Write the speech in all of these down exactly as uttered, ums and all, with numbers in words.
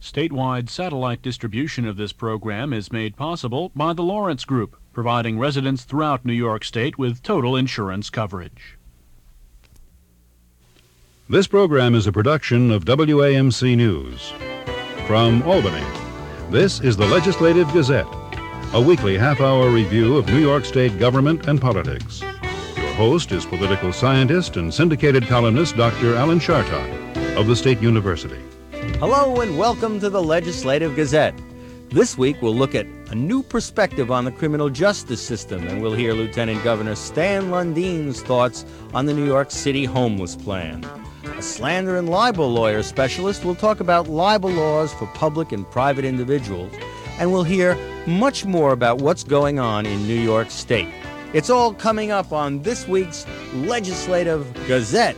Statewide satellite distribution of this program is made possible by the Lawrence Group, providing residents throughout New York State with total insurance coverage. This program is a production of W A M C News. From Albany, this is the Legislative Gazette, a weekly half-hour review of New York State government and politics. Your host is political scientist and syndicated columnist Doctor Alan Chartock of the State University. Hello and welcome to the Legislative Gazette. This week we'll look at a new perspective on the criminal justice system, and we'll hear Lieutenant Governor Stan Lundine's thoughts on the New York City homeless plan. A slander and libel lawyer specialist will talk about libel laws for public and private individuals, and we'll hear much more about what's going on in New York State. It's all coming up on this week's Legislative Gazette.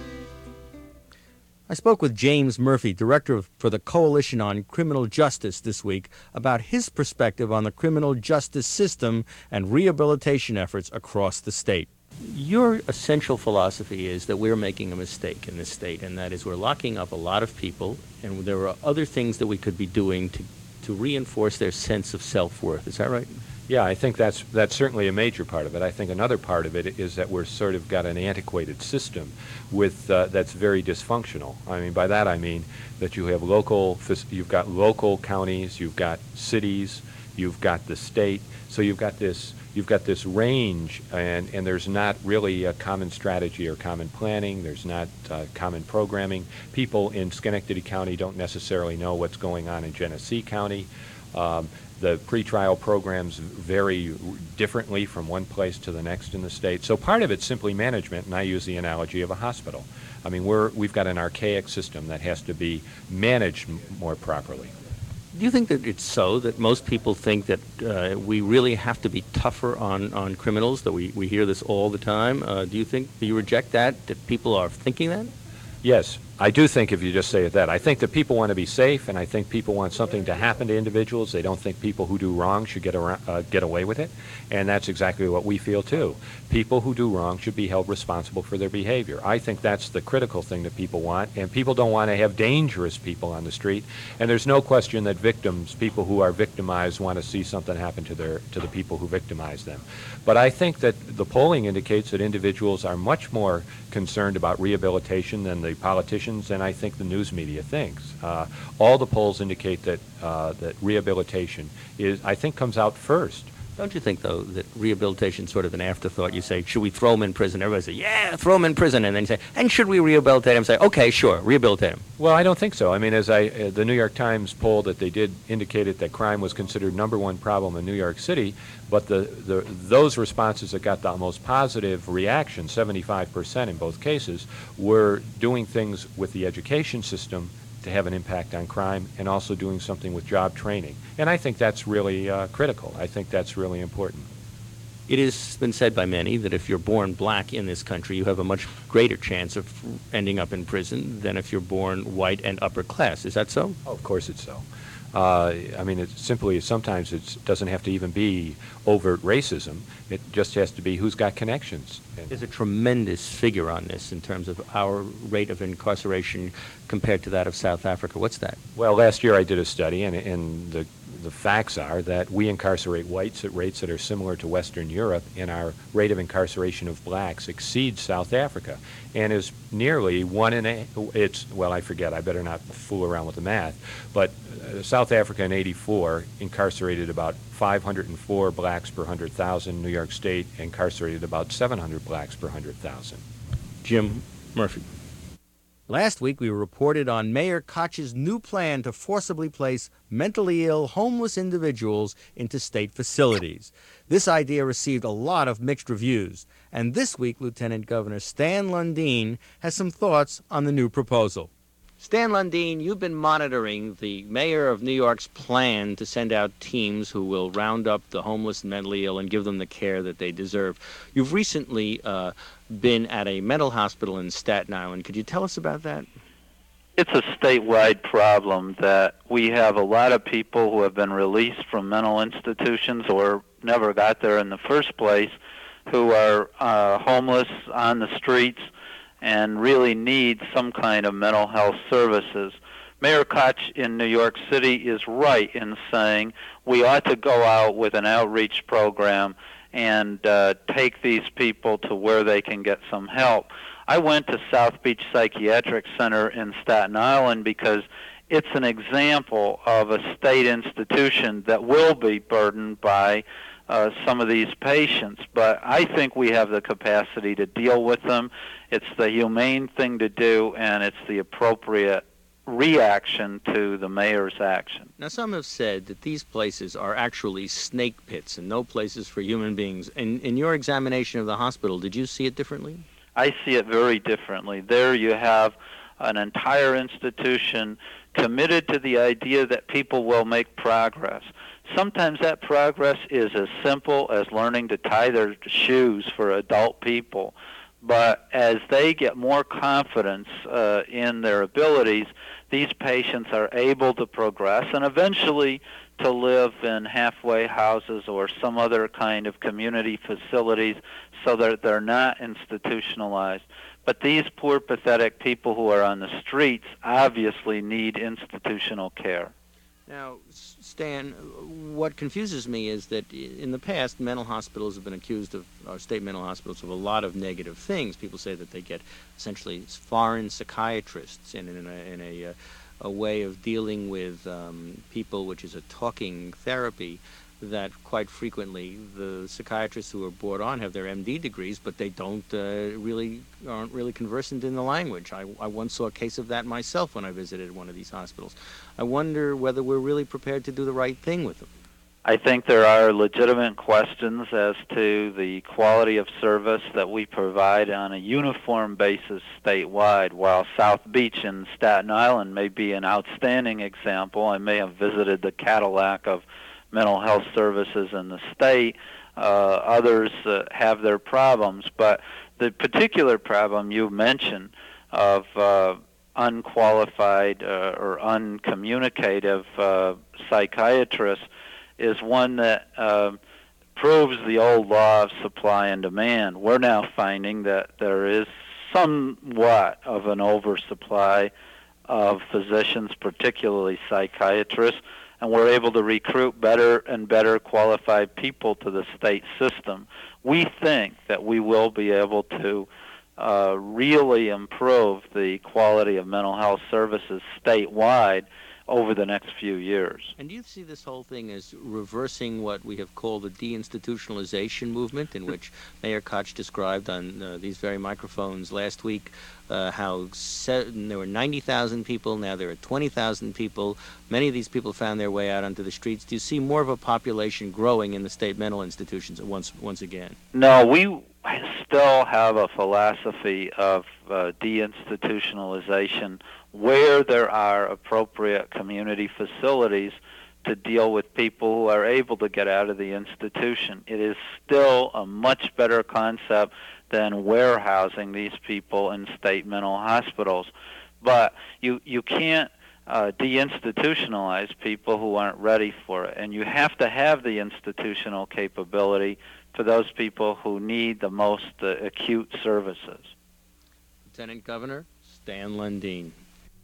I spoke with James Murphy, director for the Coalition on Criminal Justice this week, about his perspective on the criminal justice system and rehabilitation efforts across the state. Your essential philosophy is that we're making a mistake in this state, and that is we're locking up a lot of people, and there are other things that we could be doing to, to reinforce their sense of self-worth. Is that right? Yeah, I think that's that's certainly a major part of it. I think another part of it is that we're sort of got an antiquated system with uh, that's very dysfunctional. I mean, by that I mean that you have local, you've got local counties, you've got cities, you've got the state. So you've got this you've got this range, and and there's not really a common strategy or common planning. There's not uh, common programming. People in Schenectady County don't necessarily know what's going on in Genesee County. Um, The pretrial programs vary differently from one place to the next in the state. So part of it's simply management, and I use the analogy of a hospital. I mean, we're, we've got an archaic system that has to be managed m- more properly. Do you think that it's so, that most people think that uh, we really have to be tougher on, on criminals, that we, we hear this all the time? Uh, do you think, do you reject that, that people are thinking that? Yes, I do think if you just say it that. I think that people want to be safe, and I think people want something to happen to individuals. They don't think people who do wrong should get around, uh, get away with it, and that's exactly what we feel too. People who do wrong should be held responsible for their behavior. I think that's the critical thing that people want, and people don't want to have dangerous people on the street, and there's no question that victims, people who are victimized, want to see something happen to their to the people who victimize them. But I think that the polling indicates that individuals are much more concerned about rehabilitation than the politicians and I think the news media thinks. Uh, all the polls indicate that uh, that rehabilitation is, I think, comes out first. Don't you think, though, that rehabilitation is sort of an afterthought? You say, should we throw him in prison? Everybody say, yeah, throw him in prison. And then you say, and should we rehabilitate him? Say, okay, sure, rehabilitate him. Well, I don't think so. I mean, as I, uh, the New York Times poll that they did indicated that crime was considered number one problem in New York City, but the, the those responses that got the most positive reaction, seventy-five percent in both cases, were doing things with the education system to have an impact on crime, and also doing something with job training. And I think that's really uh, critical. I think that's really important. It has been said by many that if you're born black in this country, you have a much greater chance of ending up in prison than if you're born white and upper class. Is that so? Oh, of course it's so. Uh, I mean, it simply, sometimes it doesn't have to even be overt racism. It just has to be who's got connections. And there's a tremendous figure on this in terms of our rate of incarceration compared to that of South Africa. What's that? Well, last year I did a study, and, and the the facts are that we incarcerate whites at rates that are similar to Western Europe, and our rate of incarceration of blacks exceeds South Africa, and is nearly one in a, it's, well, I forget, I better not fool around with the math, but uh, South Africa in eighty-four incarcerated about five hundred four blacks per one hundred thousand. New York State incarcerated about seven hundred blacks per one hundred thousand. Jim Murphy. Last week, we reported on Mayor Koch's new plan to forcibly place mentally ill, homeless individuals into state facilities. This idea received a lot of mixed reviews, and this week, Lieutenant Governor Stan Lundine has some thoughts on the new proposal. Stan Lundine, you've been monitoring the mayor of New York's plan to send out teams who will round up the homeless and mentally ill and give them the care that they deserve. You've recently uh, been at a mental hospital in Staten Island. Could you tell us about that? It's a statewide problem that we have a lot of people who have been released from mental institutions or never got there in the first place, who are uh, homeless on the streets and really need some kind of mental health services. Mayor Koch in New York City is right in saying we ought to go out with an outreach program and uh, take these people to where they can get some help. I went to South Beach Psychiatric Center in Staten Island because it's an example of a state institution that will be burdened by uh, some of these patients. But I think we have the capacity to deal with them. It's the humane thing to do, and it's the appropriate reaction to the mayor's action. Now, some have said that these places are actually snake pits and no places for human beings. In, in your examination of the hospital, did you see it differently? I see it very differently. There you have an entire institution committed to the idea that people will make progress. Sometimes that progress is as simple as learning to tie their shoes for adult people. But as they get more confidence uh, in their abilities, these patients are able to progress and eventually to live in halfway houses or some other kind of community facilities so that they're not institutionalized. But these poor, pathetic people who are on the streets obviously need institutional care. Now, Stan, what confuses me is that in the past, mental hospitals have been accused of, or state mental hospitals, of a lot of negative things. People say that they get essentially foreign psychiatrists in, in, a, in a, a way of dealing with um, people, which is a talking therapy, that quite frequently the psychiatrists who are brought on have their M D degrees, but they don't uh, really aren't really conversant in the language. I, I once saw a case of that myself when I visited one of these hospitals. I wonder whether we're really prepared to do the right thing with them. I think there are legitimate questions as to the quality of service that we provide on a uniform basis statewide. While South Beach and Staten Island may be an outstanding example, I may have visited the Cadillac of mental health services in the state. Uh, others uh, have their problems, but the particular problem you mentioned of uh, unqualified uh, or uncommunicative uh, psychiatrists is one that uh, proves the old law of supply and demand. We're now finding that there is somewhat of an oversupply of physicians, particularly psychiatrists, and we're able to recruit better and better qualified people to the state system. We think that we will be able to uh, really improve the quality of mental health services statewide over the next few years. And do you see this whole thing as reversing what we have called the deinstitutionalization movement, in which Mayor Koch described on uh, these very microphones last week uh, how se- there were ninety thousand people, now there are twenty thousand people. Many of these people found their way out onto the streets. Do you see more of a population growing in the state mental institutions once, once again? No, we still have a philosophy of uh, deinstitutionalization where there are appropriate community facilities to deal with people who are able to get out of the institution. It is still a much better concept than warehousing these people in state mental hospitals. But you, you can't uh, deinstitutionalize people who aren't ready for it. And you have to have the institutional capability for those people who need the most uh, acute services. Lieutenant Governor Stan Lundeen.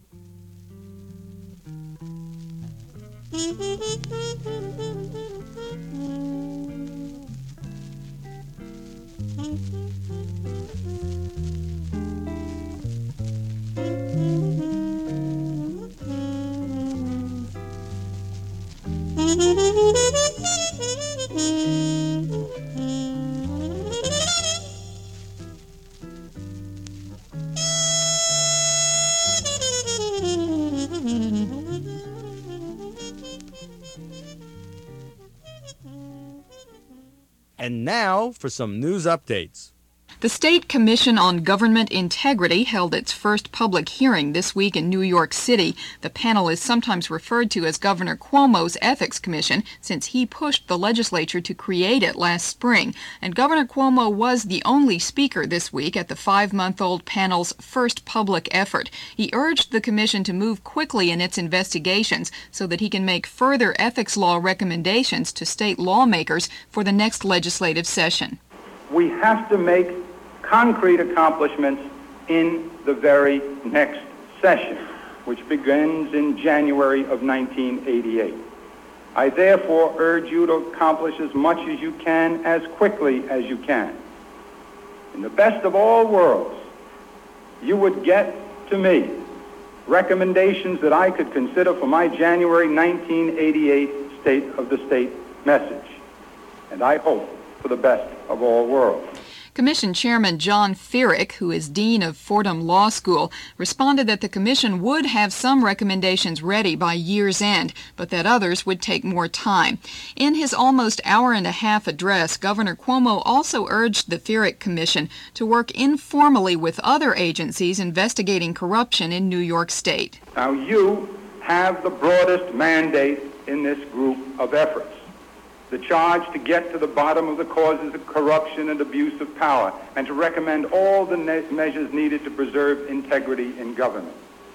And now for some news updates. The State Commission on Government Integrity held its first public hearing this week in New York City. The panel is sometimes referred to as Governor Cuomo's Ethics Commission, since he pushed the legislature to create it last spring. And Governor Cuomo was the only speaker this week at the five-month-old panel's first public effort. He urged the commission to move quickly in its investigations so that he can make further ethics law recommendations to state lawmakers for the next legislative session. We have to make concrete accomplishments in the very next session. which begins in January of nineteen eighty-eight. I therefore urge you to accomplish as much as you can as quickly as you can. In the best of all worlds, you would get to me recommendations that I could consider for my January nineteen eighty-eight State of the State message, and I hope for the best of all worlds. Commission Chairman John Feerick, who is Dean of Fordham Law School, responded that the Commission would have some recommendations ready by year's end, but that others would take more time. In his almost hour and a half address, Governor Cuomo also urged the Feerick Commission to work informally with other agencies investigating corruption in New York State. Now, you have the broadest mandate in this group of efforts. The charge to get to the bottom of the causes of corruption and abuse of power, and to recommend all the ne- measures needed to preserve integrity in government.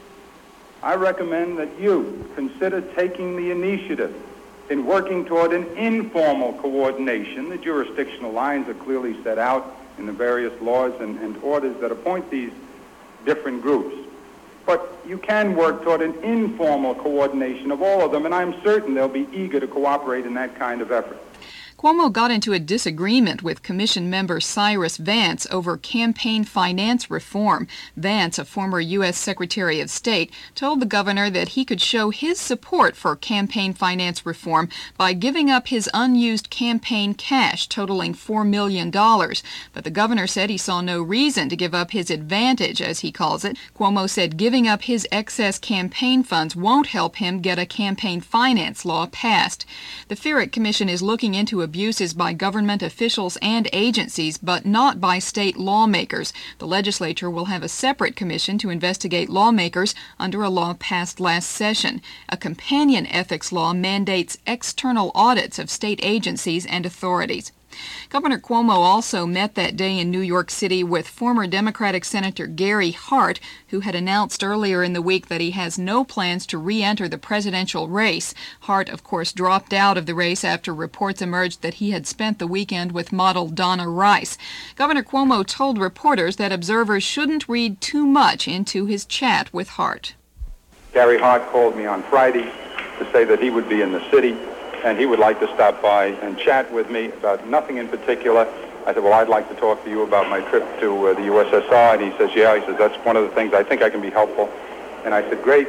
I recommend that you consider taking the initiative in working toward an informal coordination. The jurisdictional lines are clearly set out in the various laws and, and orders that appoint these different groups. But you can work toward an informal coordination of all of them, and I'm certain they'll be eager to cooperate in that kind of effort. Cuomo got into a disagreement with Commission member Cyrus Vance over campaign finance reform. Vance, a former U S Secretary of State, told the governor that he could show his support for campaign finance reform by giving up his unused campaign cash totaling four million dollars. But the governor said he saw no reason to give up his advantage, as he calls it. Cuomo said giving up his excess campaign funds won't help him get a campaign finance law passed. The Feerick Commission is looking into abuses by government officials and agencies, but not by state lawmakers. The legislature will have a separate commission to investigate lawmakers under a law passed last session. A companion ethics law mandates external audits of state agencies and authorities. Governor Cuomo also met that day in New York City with former Democratic Senator Gary Hart, who had announced earlier in the week that he has no plans to re-enter the presidential race. Hart, of course, dropped out of the race after reports emerged that he had spent the weekend with model Donna Rice. Governor Cuomo told reporters that observers shouldn't read too much into his chat with Hart. Gary Hart called me on Friday to say that he would be in the city and he would like to stop by and chat with me about nothing in particular. I said, well, I'd like to talk to you about my trip to uh, the U S S R. And he says, yeah. He says, that's one of the things I think I can be helpful. And I said, great.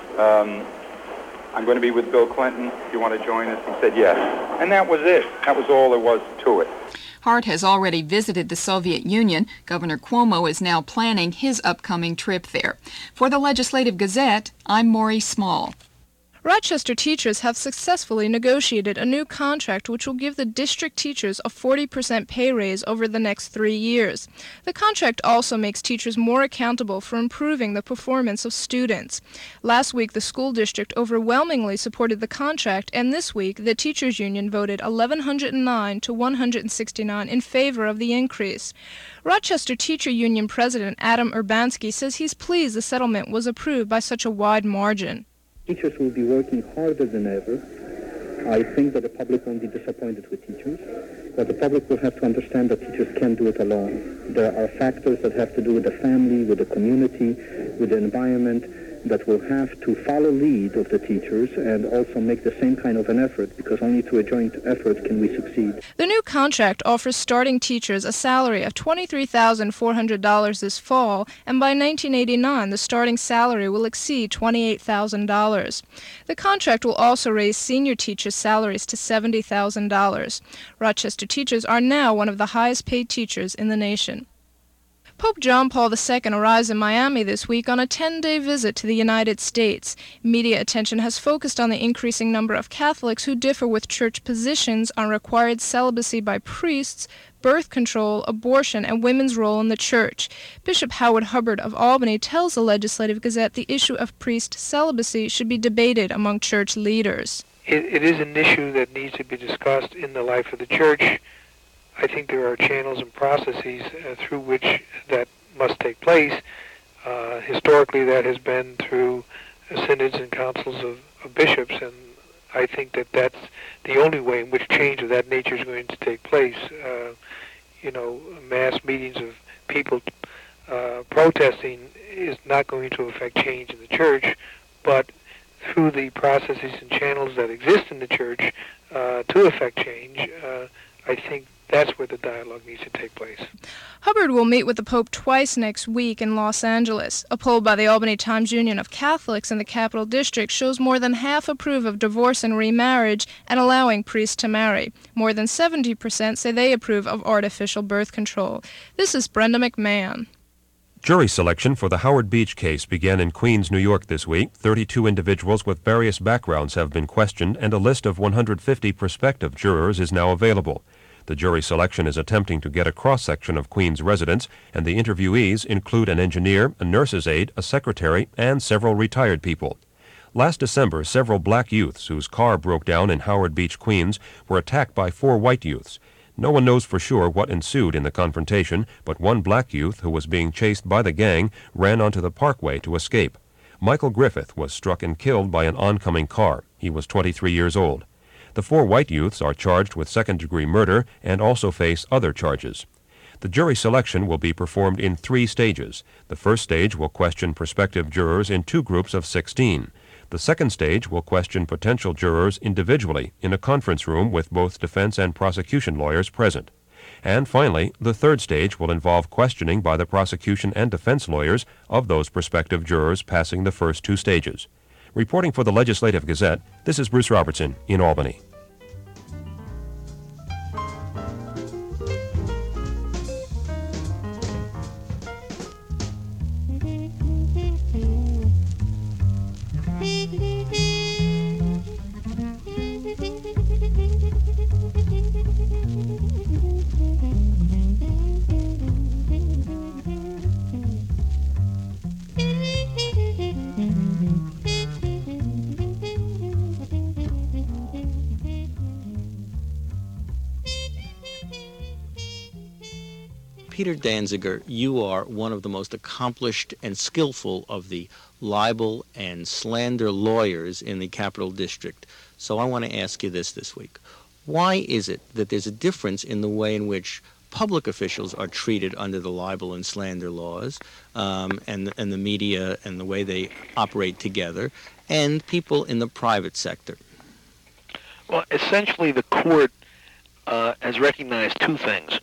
Um, I'm going to be with Bill Clinton. Do you want to join us? He said, yes. And that was it. That was all there was to it. Hart has already visited the Soviet Union. Governor Cuomo is now planning his upcoming trip there. For the Legislative Gazette, I'm Maury Small. Rochester teachers have successfully negotiated a new contract which will give the district teachers a forty percent pay raise over the next three years. The contract also makes teachers more accountable for improving the performance of students. Last week, the school district overwhelmingly supported the contract, and this week, the teachers union voted eleven oh nine to one hundred sixty-nine in favor of the increase. Rochester Teacher Union President Adam Urbanski says he's pleased the settlement was approved by such a wide margin. Teachers will be working harder than ever. I think that the public won't be disappointed with teachers, but the public will have to understand that teachers can't do it alone. There are factors that have to do with the family, with the community, with the environment, that will have to follow lead of the teachers and also make the same kind of an effort, because only through a joint effort can we succeed. The new contract offers starting teachers a salary of twenty-three thousand four hundred dollars this fall, and by nineteen eighty-nine the starting salary will exceed twenty-eight thousand dollars. The contract will also raise senior teachers' salaries to seventy thousand dollars. Rochester teachers are now one of the highest paid teachers in the nation. Pope John Paul the Second arrives in Miami this week on a ten-day visit to the United States. Media attention has focused on the increasing number of Catholics who differ with church positions on required celibacy by priests, birth control, abortion, and women's role in the church. Bishop Howard Hubbard of Albany tells the Legislative Gazette the issue of priest celibacy should be debated among church leaders. It, it is an issue that needs to be discussed in the life of the church. I think there are channels and processes uh, through which that must take place. Uh, historically, that has been through uh, synods and councils of, of bishops, and I think that that's the only way in which change of that nature is going to take place. Uh, you know, mass meetings of people uh, protesting is not going to affect change in the church, but through the processes and channels that exist in the church uh, to affect change, uh, I think that's where the dialogue needs to take place. Hubbard will meet with the Pope twice next week in Los Angeles. A poll by the Albany Times Union of Catholics in the Capital District shows more than half approve of divorce and remarriage and allowing priests to marry. More than seventy percent say they approve of artificial birth control. This is Brenda McMahon. Jury selection for the Howard Beach case began in Queens, New York this week. thirty-two individuals with various backgrounds have been questioned, and a list of one hundred fifty prospective jurors is now available. The jury selection is attempting to get a cross-section of Queens residents, and the interviewees include an engineer, a nurse's aide, a secretary, and several retired people. Last December, several black youths whose car broke down in Howard Beach, Queens, were attacked by four white youths. No one knows for sure what ensued in the confrontation, but one black youth who was being chased by the gang ran onto the parkway to escape. Michael Griffith was struck and killed by an oncoming car. He was twenty-three years old. The four white youths are charged with second-degree murder and also face other charges. The jury selection will be performed in three stages. The first stage will question prospective jurors in two groups of sixteen. The second stage will question potential jurors individually in a conference room with both defense and prosecution lawyers present. And finally, the third stage will involve questioning by the prosecution and defense lawyers of those prospective jurors passing the first two stages. Reporting for the Legislative Gazette, this is Bruce Robertson in Albany. Peter Danziger, you are one of the most accomplished and skillful of the libel and slander lawyers in the Capital District. So I want to ask you this this week. Why is it that there's a difference in the way in which public officials are treated under the libel and slander laws, um, and, and the media and the way they operate together, and people in the private sector? Well, essentially the court uh, has recognized two things.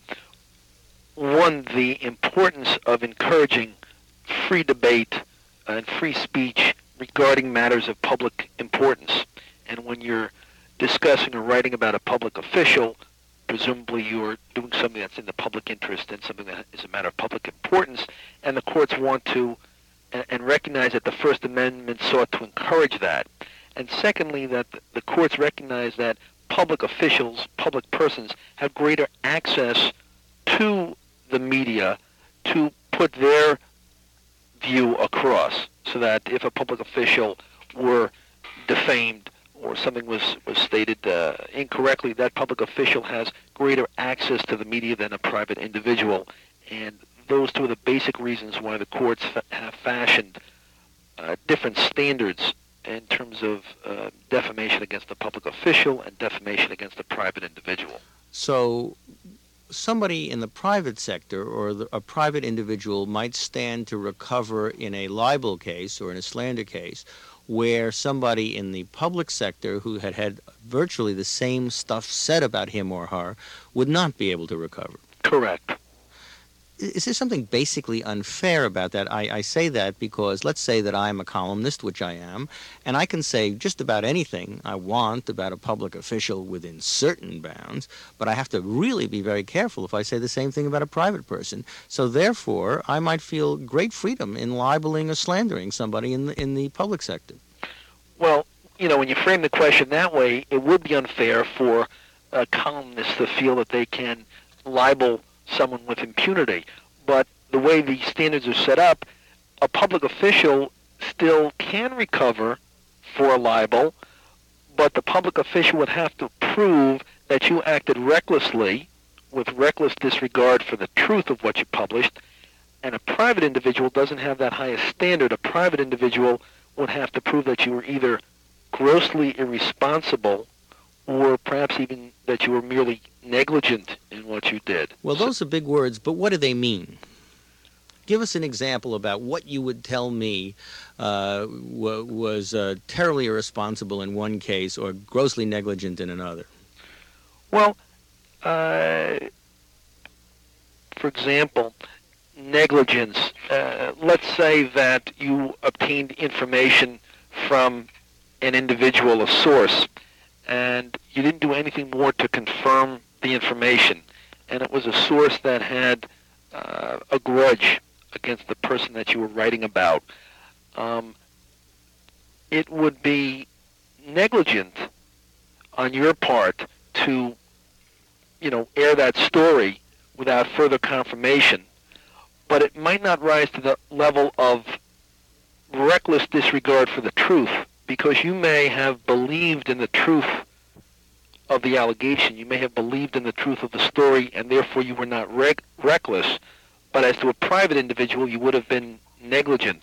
One, the importance of encouraging free debate and free speech regarding matters of public importance. And when you're discussing or writing about a public official, presumably you're doing something that's in the public interest and something that is a matter of public importance, and the courts want to and, and recognize that the First Amendment sought to encourage that. And secondly, that the courts recognize that public officials, public persons, have greater access to the media to put their view across, so that if a public official were defamed or something was, was stated uh, incorrectly, that public official has greater access to the media than a private individual. And those two are the basic reasons why the courts fa- have fashioned uh, different standards in terms of uh, defamation against the public official and defamation against the private individual. So somebody in the private sector or the, a private individual might stand to recover in a libel case or in a slander case, where somebody in the public sector who had had virtually the same stuff said about him or her would not be able to recover. Correct. Is there something basically unfair about that? I, I say that because let's say that I'm a columnist, which I am, and I can say just about anything I want about a public official within certain bounds, but I have to really be very careful if I say the same thing about a private person. So therefore, I might feel great freedom in libeling or slandering somebody in the, in the public sector. Well, you know, when you frame the question that way, it would be unfair for uh, columnists to feel that they can libel someone with impunity. But the way the standards are set up, a public official still can recover for a libel, but the public official would have to prove that you acted recklessly, with reckless disregard for the truth of what you published, and a private individual doesn't have that highest standard. A private individual would have to prove that you were either grossly irresponsible or perhaps even that you were merely negligent in what you did. Well, those are big words, but what do they mean? give us an example about what you would tell me uh, w- was uh, terribly irresponsible in one case or grossly negligent in another. Well, uh, for example, negligence. Uh, let's say that you obtained information from an individual, a source, and you didn't do anything more to confirm the information, and it was a source that had uh, a grudge against the person that you were writing about. Um, it would be negligent on your part to, you know, air that story without further confirmation, but it might not rise to the level of reckless disregard for the truth, because you may have believed in the truth of the allegation. You may have believed in the truth of the story, and therefore you were not rec- reckless. But as to a private individual, you would have been negligent.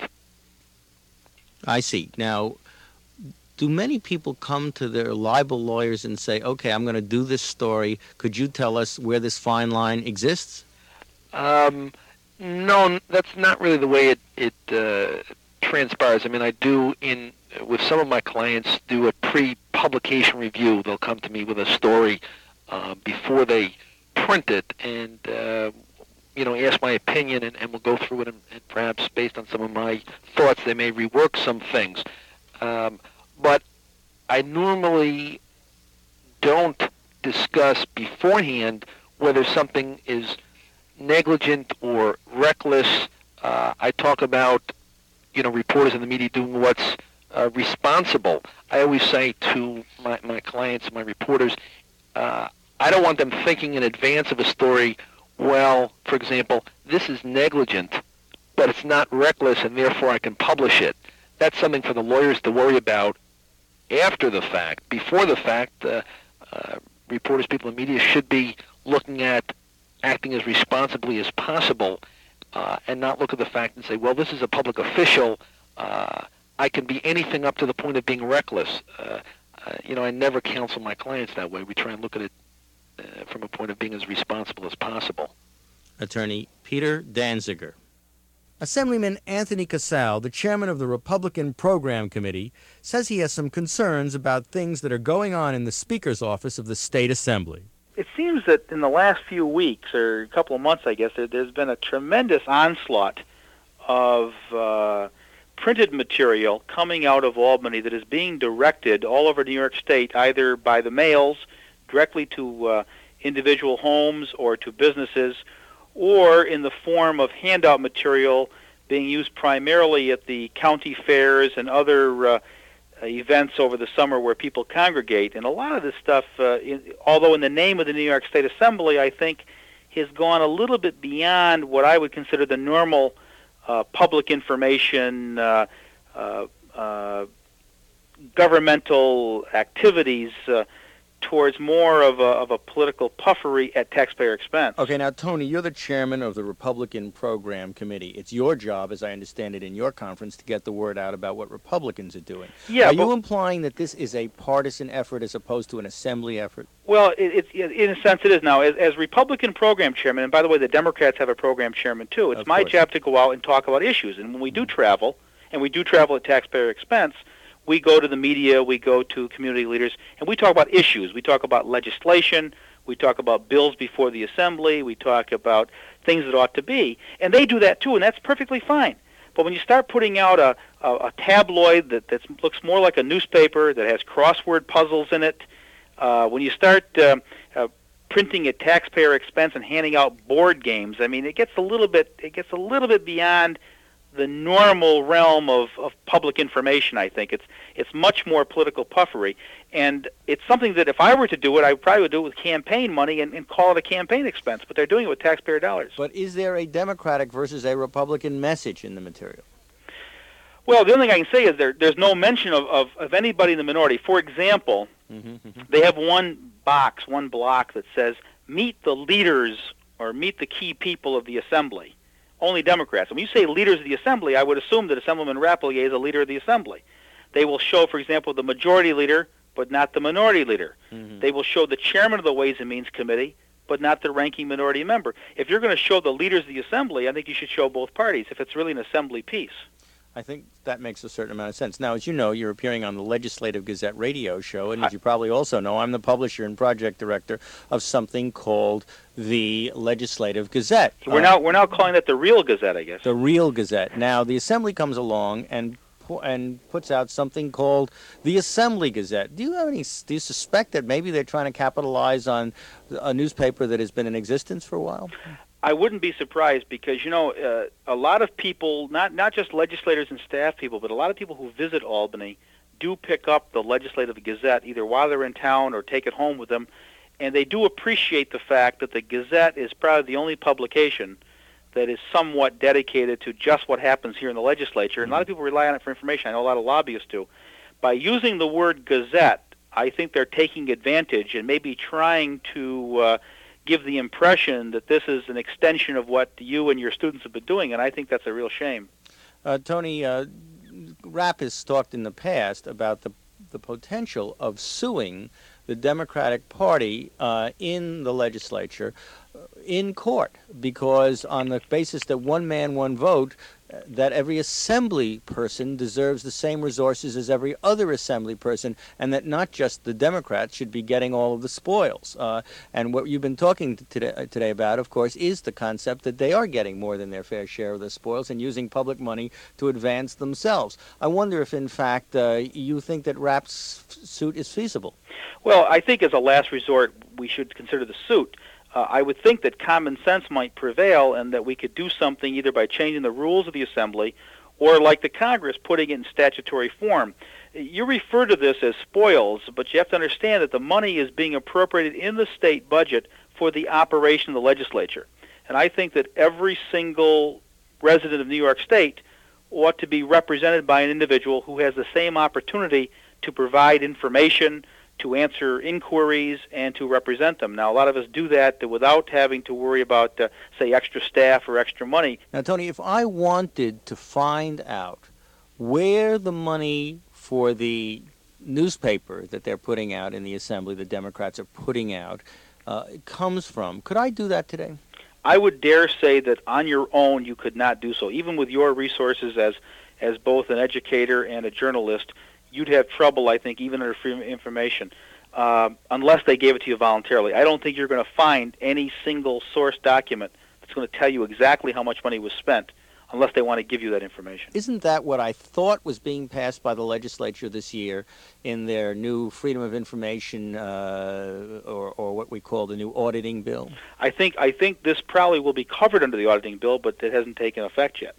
I see. Now, do many people come to their libel lawyers and say, okay, I'm going to do this story. Could you tell us where this fine line exists? Um, no, that's not really the way it, it uh, transpires. I mean, I do, in with some of my clients, do a pre-publication review. They'll come to me with a story uh, before they print it, and uh, you know, ask my opinion, and, and we'll go through it, and, and perhaps based on some of my thoughts, they may rework some things. Um, but I normally don't discuss beforehand whether something is negligent or reckless. Uh, I talk about, you know, reporters in the media doing what's uh, responsible. I always say to my, my clients, my reporters, uh, I don't want them thinking in advance of a story, well, for example, this is negligent, but it's not reckless, and therefore I can publish it. That's something for the lawyers to worry about after the fact. Before the fact, uh, uh, reporters, people in media should be looking at acting as responsibly as possible, uh, and not look at the fact and say, well, this is a public official. Uh, I can be anything up to the point of being reckless. Uh, uh, you know, I never counsel my clients that way. We try and look at it uh, from a point of being as responsible as possible. Attorney Peter Danziger. Assemblyman Anthony Casale, the chairman of the Republican Program Committee, says he has some concerns about things that are going on in the Speaker's office of the State Assembly. It seems that in the last few weeks, or a couple of months, I guess, there, there's been a tremendous onslaught of uh, printed material coming out of Albany that is being directed all over New York State, either by the mails, directly to uh, individual homes or to businesses, or in the form of handout material being used primarily at the county fairs and other uh, events over the summer where people congregate. And a lot of this stuff, uh, in, although in the name of the New York State Assembly, I think has gone a little bit beyond what I would consider the normal uh, public information, uh, uh, uh, governmental activities, uh, towards more of a, of a political puffery at taxpayer expense. Okay, now, Tony, you're the chairman of the Republican Program Committee. It's your job, as I understand it, in your conference to get the word out about what Republicans are doing. Yeah, are but, you implying that this is a partisan effort as opposed to an assembly effort? Well, it, it, in a sense it is now. As, as Republican Program Chairman, and by the way, the Democrats have a Program Chairman too, it's of my course. job to go out and talk about issues. And when we do travel, and we do travel at taxpayer expense, we go to the media, we go to community leaders, and we talk about issues. We talk about legislation, we talk about bills before the Assembly, we talk about things that ought to be. And they do that too, and that's perfectly fine. But when you start putting out a, a, a tabloid that that's, looks more like a newspaper, that has crossword puzzles in it, uh, when you start uh, uh, printing at taxpayer expense and handing out board games, I mean, it gets a little bit, it gets a little bit beyond the normal realm of, of public information. I think it's it's much more political puffery, and it's something that if I were to do it, I probably would do it with campaign money and, and call it a campaign expense, but they're doing it with taxpayer dollars. But is there a Democratic versus a Republican message in the material? Well, the only thing I can say is there there's no mention of, of, of anybody in the minority. For example, mm-hmm, mm-hmm. they have one box, one block that says, meet the leaders or meet the key people of the Assembly. Only Democrats. And when you say leaders of the Assembly, I would assume that Assemblyman Rapelier is a leader of the Assembly. They will show, for example, the majority leader, but not the minority leader. Mm-hmm. They will show the chairman of the Ways and Means Committee, but not the ranking minority member. If you're going to show the leaders of the assembly, I think you should show both parties if it's really an assembly piece. I think that makes a certain amount of sense. Now, as you know, you're appearing on the Legislative Gazette radio show, and as you probably also know, I'm the publisher and project director of something called the Legislative Gazette. We're uh, now we're now calling it the Real Gazette, I guess. The Real Gazette. Now, the Assembly comes along and and puts out something called the Assembly Gazette. Do you have any? Do you suspect that maybe they're trying to capitalize on a newspaper that has been in existence for a while? I wouldn't be surprised because, you know, uh, a lot of people, not not just legislators and staff people, but a lot of people who visit Albany do pick up the Legislative Gazette either while they're in town or take it home with them, and they do appreciate the fact that the Gazette is probably the only publication that is somewhat dedicated to just what happens here in the legislature. And a lot of people rely on it for information. I know a lot of lobbyists do. By using the word Gazette, I think they're taking advantage and maybe trying to uh, give the impression that this is an extension of what you and your students have been doing, and I think that's a real shame. Uh, Tony, uh, Rapp has talked in the past about the the potential of suing the Democratic Party uh, in the legislature uh, in court, because on the basis that one man, one vote, uh, that every assembly person deserves the same resources as every other assembly person, and that not just the Democrats should be getting all of the spoils. Uh, and what you've been talking today, today about, of course, is the concept that they are getting more than their fair share of the spoils and using public money to advance themselves. I wonder if, in fact, uh, you think that Rapp's suit is feasible. Well, I think as a last resort, we should consider the suit. Uh, I would think that common sense might prevail and that we could do something either by changing the rules of the Assembly or, like the Congress, putting it in statutory form. You refer to this as spoils, but you have to understand that the money is being appropriated in the state budget for the operation of the legislature. And I think that every single resident of New York State ought to be represented by an individual who has the same opportunity to provide information, to answer inquiries, and to represent them. Now, a lot of us do that without having to worry about, uh, say, extra staff or extra money. Now, Tony, if I wanted to find out where the money for the newspaper that they're putting out in the Assembly, the Democrats are putting out, uh, comes from, could I do that today? I would dare say that on your own you could not do so. Even with your resources as, as both an educator and a journalist, you'd have trouble, I think, even under free information, uh, unless they gave it to you voluntarily. I don't think you're going to find any single source document that's going to tell you exactly how much money was spent unless they want to give you that information. Isn't that what I thought was being passed by the legislature this year in their new Freedom of Information uh, or, or what we call the new auditing bill? I think, I think this probably will be covered under the auditing bill, but it hasn't taken effect yet.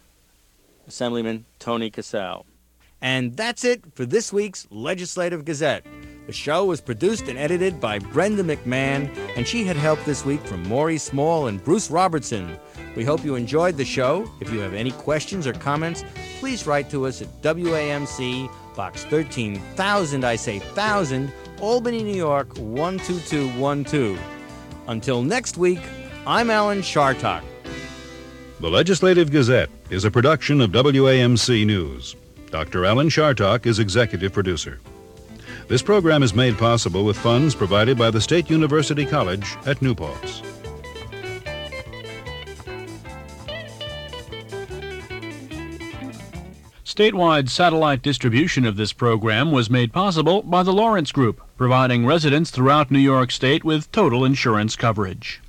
Assemblyman Tony Casale. And that's it for this week's Legislative Gazette. The show was produced and edited by Brenda McMahon, and she had help this week from Maury Small and Bruce Robertson. We hope you enjoyed the show. If you have any questions or comments, please write to us at W A M C, Box thirteen thousand, I say thousand, Albany, New York, one two two one two. Until next week, I'm Alan Chartock. The Legislative Gazette is a production of W A M C News. Doctor Alan Chartock is executive producer. This program is made possible with funds provided by the State University College at New Paltz. Statewide satellite distribution of this program was made possible by the Lawrence Group, providing residents throughout New York State with total insurance coverage.